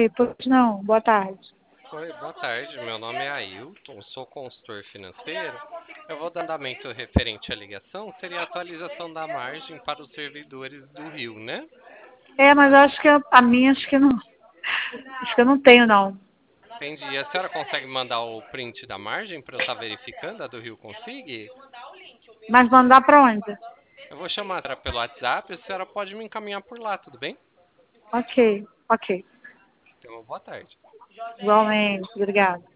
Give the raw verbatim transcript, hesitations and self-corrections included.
Oi, pois não, boa tarde. Oi, boa tarde. Meu nome é Ailton, sou consultor financeiro. Eu vou dar andamento referente à ligação, seria a atualização da margem para os servidores do Rio, né? É, mas eu acho que a, a minha, acho que não, acho que eu não tenho, não. Entendi. A senhora consegue mandar o print da margem para eu estar verificando a do Rio Consig? Mas mandar pra onde? Eu vou chamar a senhora pelo WhatsApp, a senhora pode me encaminhar por lá, tudo bem? Ok, ok. Então, boa tarde. Igualmente, obrigada.